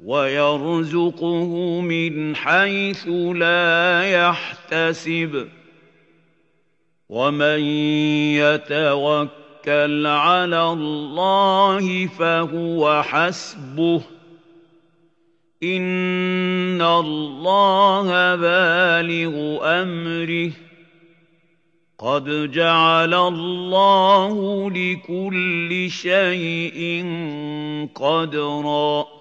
ويرزقه من حيث لا يحتسب ومن يتوكل على الله فهو حسبه إن الله بالغ أمره قد جعل الله لكل شيء قدرا